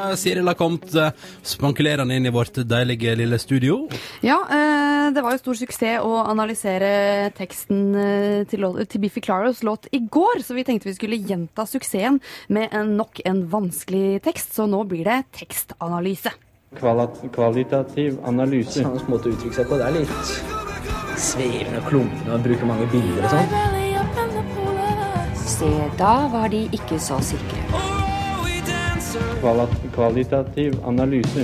Siril har kommet spankulerende inn i vårt deilige lille studio. Ja, det var jo stor suksess å analysere teksten til Biffy Clyros låt i går, så vi tenkte vi skulle gjenta suksessen med nok en vanskelig tekst, så nå blir det tekstanalyse. Kvalitativ analyse. Sånn måte å uttrykke seg på, det litt svevende og klumpende og bruker mange bilder og sånn. Se, da var de ikke så sikre. Kvalitativ analyse.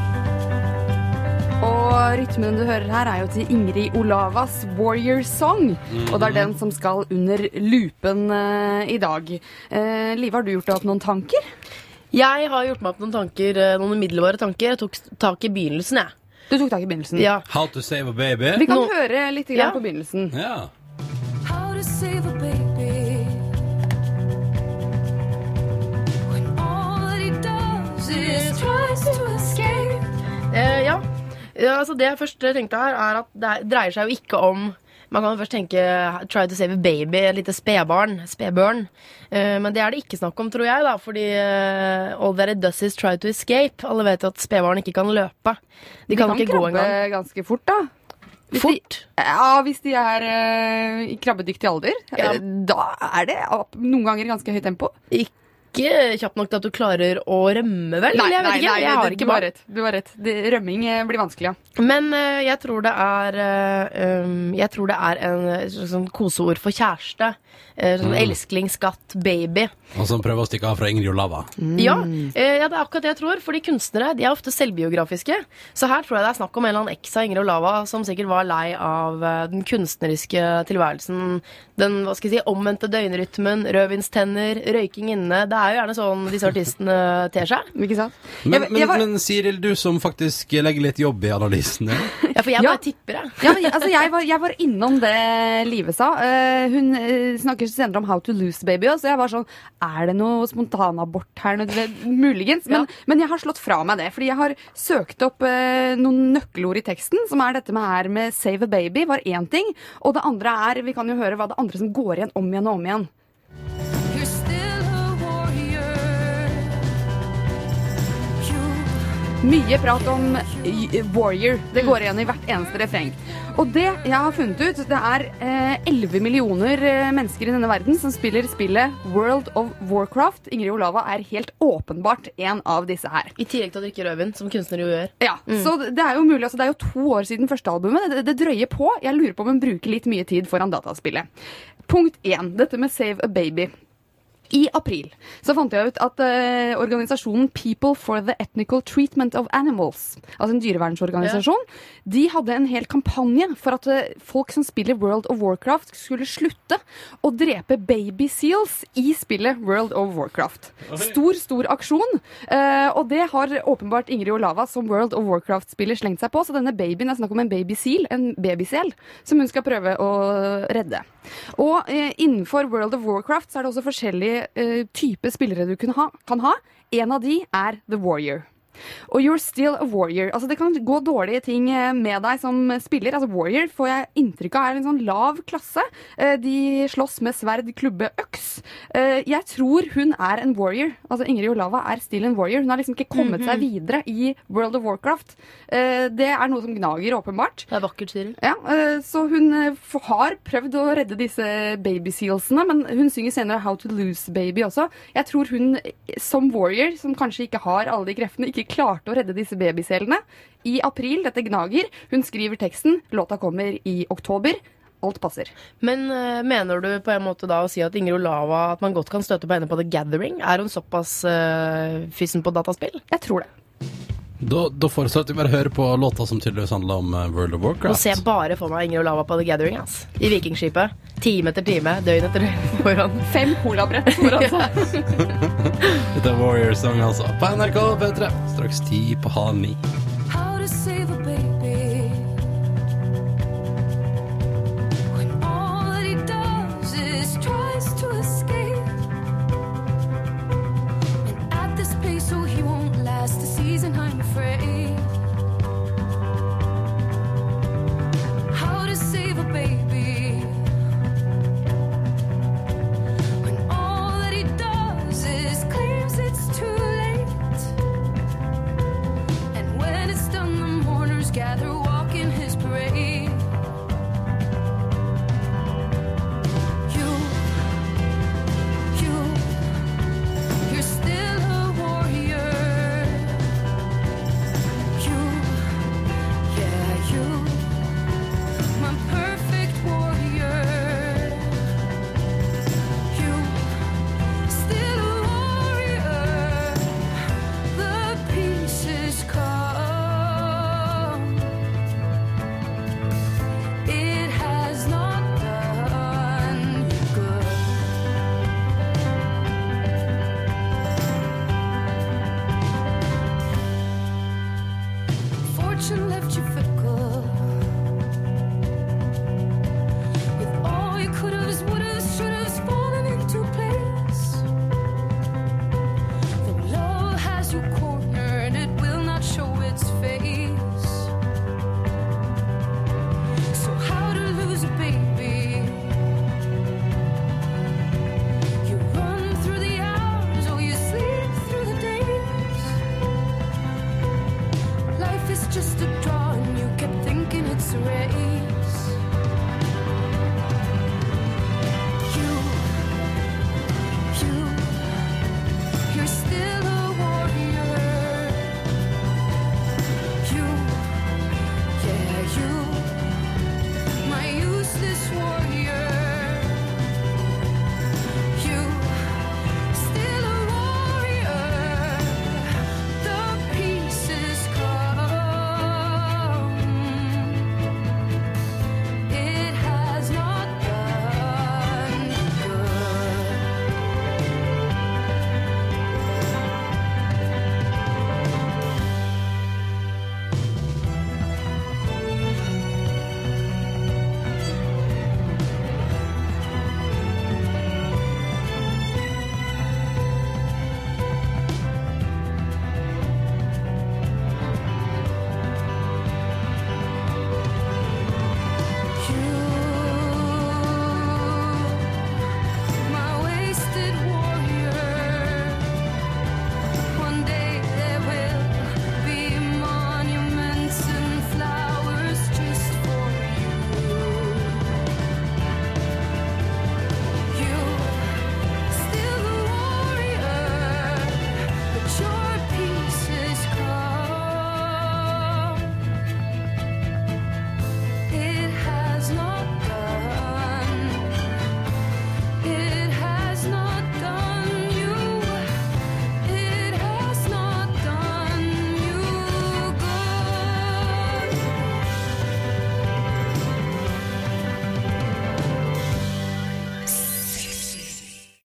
Og rytmen du hører her er jo til Ingrid Olavas Warrior Song, og det er den som skal under loopen i dag. Liv, har du gjort deg opp noen tanker? Jeg har gjort meg opp noen tanker, noen umiddelbare tanker. Jeg tok tak i begynnelsen, jeg. Du tok tak i begynnelsen? Ja. How to save a baby. Vi kan høre litt på begynnelsen. Ja. How to save a baby when all that he does is tries to escape. Ja, altså det jeg først tenkte her er at det dreier seg jo ikke om. Man kan først tenke try to save a baby, et lite spedbarn, men det er det ikke snakk om, tror jeg da, fordi all that it does is try to escape. Alle vet at spedbarn ikke kan løpe. De kan ikke gå engang. Ganske fort da. Hvis de er i krabbedyktig alder, da er det noen ganger ganske høyt tempo. Ikke kjapt nok til at du klarer å rømme, vel? Nei, jeg vet ikke. Jeg har ikke barn. Du har rett. Rømming blir vanskelig, ja. Men jeg tror det er en sånn koseord for kjæreste. Sånn elskling, skatt, baby. Og som prøver å stikke av fra Ingrid Olava. Ja, det er akkurat det jeg tror. Fordi kunstnere, de er ofte selvbiografiske. Så her tror jeg det er snakk om en eller annen eks av Ingrid Olava som sikkert var lei av den kunstneriske tilværelsen. Den, hva skal jeg si, omvendte døgnrytmen, rødvinstenner, røyking inne. Det er jo gjerne sånn disse artistene ter seg. Ikke sant? Men Siril, du som faktisk legger litt jobb i analysen. Ja, for jeg bare tipper det. Ja, men, altså, jeg var innom det Live sa. Hun snakker senere om How to Lose Baby, så jeg var sånn, er det noe spontanabort her? Muligens, men jeg har slått fra meg det, fordi jeg har søkt opp noen nøkkelord i teksten, som er dette med Save a Baby, var en ting, og det andre er, vi kan jo høre hva det andre som går igjen om igjen og om igjen. Mye prat om warrior. Det går igjen i hvert eneste refreng. Og det jeg har funnet ut, det er 11 millioner mennesker i denne verden som spiller spillet World of Warcraft. Ingrid Olava er helt åpenbart en av disse her. I tillegg til å drikke rødvin, som kunstner jo gjør. Ja, så det er jo mulig, altså det er jo 2 år siden første albumet. Det drøyer på. Jeg lurer på om hun bruker litt mye tid foran dataspillet. Punkt 1, dette med Save a Baby. I april så fant jeg ut at organisasjonen People for the Ethnical Treatment of Animals, altså en dyrevernsorganisasjon, de hadde en hel kampanje for at folk som spiller World of Warcraft skulle slutte å drepe baby seals i spillet World of Warcraft. Stor aksjon, og det har åpenbart Ingrid Olava som World of Warcraft-spiller slengt seg på, så denne babyen er snakk om en baby seal, en babysel, som hun skal prøve å redde. Og innenfor World of Warcraft så er det også forskjellige type spillere du kan ha. En av de er The Warrior. Og you're still a warrior. Altså det kan gå dårlige ting med deg som spiller. Altså warrior får jeg inntrykk av er en sånn lav klasse. De slåss med sverd, klubbe, øks. Jeg tror hun er en warrior. Altså Ingrid Olava er still en warrior. Hun har liksom ikke kommet seg videre i World of Warcraft. Det er noe som gnager åpenbart. Det er vakkert, Siril. Ja, så hun har prøvd å redde disse babysealsene, men hun synger senere How to Lose Baby også. Jeg tror hun som warrior, som kanskje ikke har alle de kreftene, ikke klarte å redde disse babyselene. I april, dette gnager, hun skriver teksten, låta kommer i oktober, alt passer. Men mener du på en måte da å si at Ingrid Olava, at man godt kan støte på henne på The Gathering? Er hun såpass fysen på dataspill? Jeg tror det. Da foreslår at vi bare hører på låta som tydeligvis handler om World of Warcraft. Nå ser jeg bare for meg Ingrid Olava på The Gathering, ass. I vikingskipet. Time etter time, døgn etter døgn foran. 5 colabrett foran seg. Dette er Warrior Song, altså. På NRK P3. Straks 8:30. How to save a baby when all that he does is tries to escape. And at this pace, so he won't last the season, I'm afraid. How to save a baby when all that he does is claims it's too late. much and left you for